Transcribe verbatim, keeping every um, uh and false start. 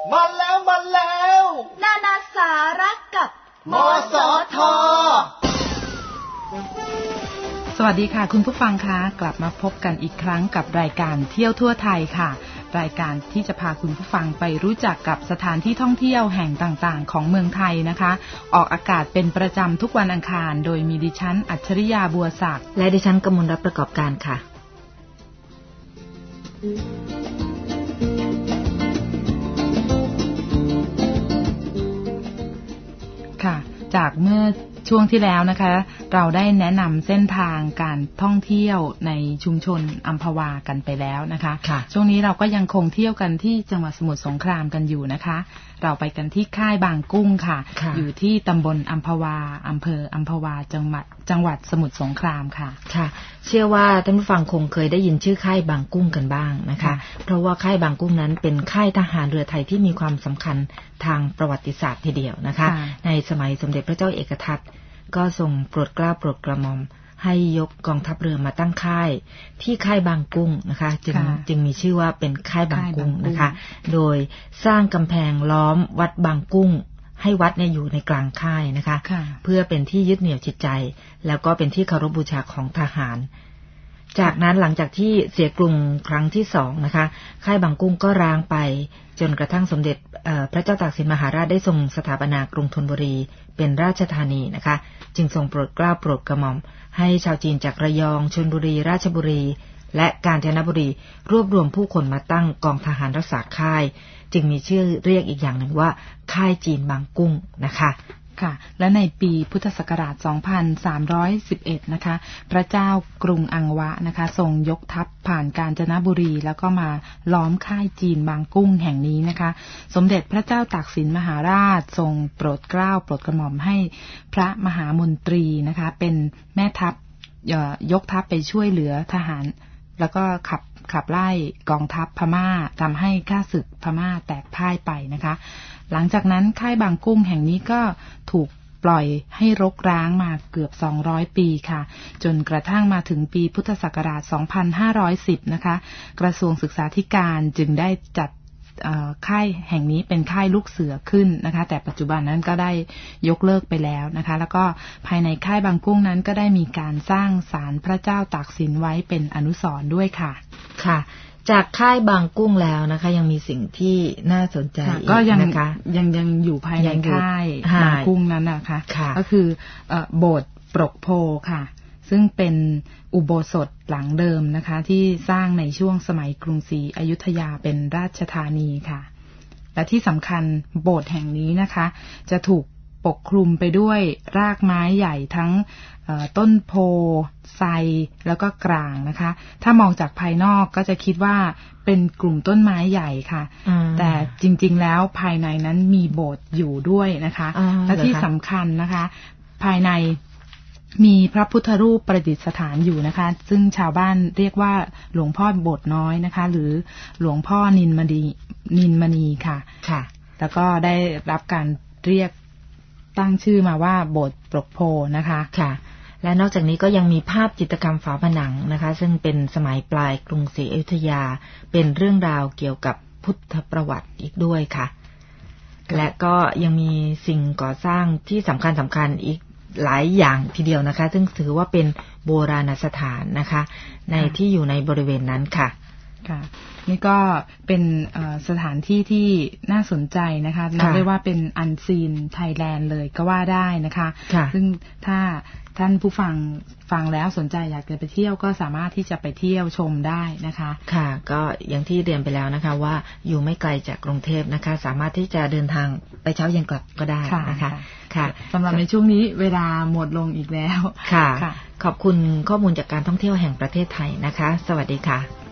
มาแล้วมาแล้วนานาสาระกับมสท. สวัสดีค่ะคุณผู้ฟังคะกลับมาพบกันอีกครั้งกับรายการเที่ยวทั่วไทยค่ะรายการที่จะพาคุณผู้ฟังไปรู้จักกับสถานที่ท่องเที่ยวแห่งต่างๆของเมืองไทยนะคะออกอากาศเป็นประจำทุกวันอังคารโดยมีดิฉันอัจฉริยาบัวศักดิ์และดิฉันกมลรัตน์ประกอบการค่ะค่ะจากเมื่อช่วงที่แล้วนะคะเราได้แนะนำเส้นทางการท่องเที่ยวในชุมชนอัมพวากันไปแล้วนะคะช่วงนี้เราก็ยังคงเที่ยวกันที่จังหวัดสมุทรสงครามกันอยู่นะคะเราไปกันที่ค่ายบางกุ้งค่ะอยู่ที่ตำบลอัมพวาอำเภออัมพวาจังหวัดจังหวัดสมุทรสงครามค่ะค่ะเชื่อว่าท่านผู้ฟังคงเคยได้ยินชื่อค่ายบางกุ้งกันบ้างนะคะเพราะว่าค่ายบางกุ้งนั้นเป็นค่ายทหารเรือไทยที่มีความสำคัญทางประวัติศาสตร์ทีเดียวนะคะในสมัยสมเด็จพระเจ้าเอกทัตก็ทรงโปรดเกล้าโปรดกระหม่อมให้ยกกองทัพเรือมาตั้งค่ายที่ค่ายบางกุ้งนะคะจึงจึงมีชื่อว่าเป็นค่ายบางกุ้งนะคะโดยสร้างกำแพงล้อมวัดบางกุ้งให้วัดเนี่ยอยู่ในกลางค่ายนะคะเพื่อเป็นที่ยึดเหนี่ยวจิตใจแล้วก็เป็นที่เคารพบูชาของทหารจากนั้นหลังจากที่เสียกรุงครั้งที่สองนะคะค่ายบางกุ้งก็ร้างไปจนกระทั่งสมเด็จพระเจ้าตากสินมหาราชได้ทรงสถาปนากรุงธนบุรีเป็นราชธานีนะคะจึงทรงโปรดเกล้าโปรดกระหม่อมให้ชาวจีนจากระยองชลบุรีราชบุรีและกาญจนบุรีรวบรวมผู้คนมาตั้งกองทหารรักษาค่ายจึงมีชื่อเรียกอีกอย่างหนึ่งว่าค่ายจีนบางกุ้งนะคะค่ะและในปีพุทธศักราชสองพันสามร้อยสิบเอ็ดนะคะพระเจ้ากรุงอังวะนะคะทรงยกทัพผ่านกาญจนบุรีแล้วก็มาล้อมค่ายจีนบางกุ้งแห่งนี้นะคะสมเด็จพระเจ้าตากสินมหาราชทรงโปรดเกล้าโปรดกระหม่อมให้พระมหามนตรีนะคะเป็นแม่ทัพยกทัพไปช่วยเหลือทหารแล้วก็ขับขับไล่กองทัพพม่าทำให้ข้าศึกพม่าแตกพ่ายไปนะคะหลังจากนั้นค่ายบางกุ้งแห่งนี้ก็ถูกปล่อยให้รกร้างมาเกือบสองร้อยปีค่ะจนกระทั่งมาถึงปีพุทธศักราชสองพันห้าร้อยสิบนะคะกระทรวงศึกษาธิการจึงได้จัดค่ายแห่งนี้เป็นค่ายลูกเสือขึ้นนะคะแต่ปัจจุบันนั้นก็ได้ยกเลิกไปแล้วนะคะแล้วก็ภายในค่ายบางกุ้งนั้นก็ได้มีการสร้างศาลพระเจ้าตากสินไว้เป็นอนุสรณ์ด้วยค่ะค่ะจากค่ายบางกุ้งแล้วนะคะยังมีสิ่งที่น่าสนใจอีกนะคะยังยังอยู่ภายในค่ายบางกุ้งนั้นนะคะก็คือโบสถ์ปรกโพค่ะซึ่งเป็นอุโบสถหลังเดิมนะคะที่สร้างในช่วงสมัยกรุงศรีอยุธยาเป็นราชธานีค่ะและที่สำคัญโบสถ์แห่งนี้นะคะจะถูกปกคลุมไปด้วยรากไม้ใหญ่ทั้งต้นโพไทรแล้วก็กลางนะคะถ้ามองจากภายนอกก็จะคิดว่าเป็นกลุ่มต้นไม้ใหญ่ค่ะแต่จริงๆแล้วภายในนั้นมีโบสถ์อยู่ด้วยนะคะและที่สำคัญนะคะภายในมีพระพุทธรูปประดิษฐานอยู่นะคะซึ่งชาวบ้านเรียกว่าหลวงพ่อโบสถ์น้อยนะคะหรือหลวงพ่อนินมณีนินมณีค่ะค่ะแล้วก็ได้รับการเรียกตั้งชื่อมาว่าโบสถ์ปรกโพนะคะค่ะและนอกจากนี้ก็ยังมีภาพจิตรกรรมฝาผนังนะคะซึ่งเป็นสมัยปลายกรุงศรีอยุธยาเป็นเรื่องราวเกี่ยวกับพุทธประวัติอีกด้วยค่ะและก็ยังมีสิ่งก่อสร้างที่สำคัญสำคัญอีกหลายอย่างทีเดียวนะคะซึ่งถือว่าเป็นโบราณสถานนะคะในที่อยู่ในบริเวณนั้นค่ะค่ะนี่ก็เป็นสถานที่ที่น่าสนใจนะคะนับได้ว่าเป็นอันซีนไทยแลนด์เลยก็ว่าได้นะคะซึ่งถ้าท่านผู้ฟังฟังแล้วสนใจอยากจะไปเที่ยวก็สามารถที่จะไปเที่ยวชมได้นะคะค่ะก็อย่างที่เรียนไปแล้วนะคะว่าอยู่ไม่ไกลจากกรุงเทพนะคะสามารถที่จะเดินทางไปเช้าเย็นกลับก็ได้นะคะค่ะสำหรับในช่วงนี้เวลาหมดลงอีกแล้วค่ะขอบคุณข้อมูลจากการท่องเที่ยวแห่งประเทศไทยนะคะสวัสดีค่ะ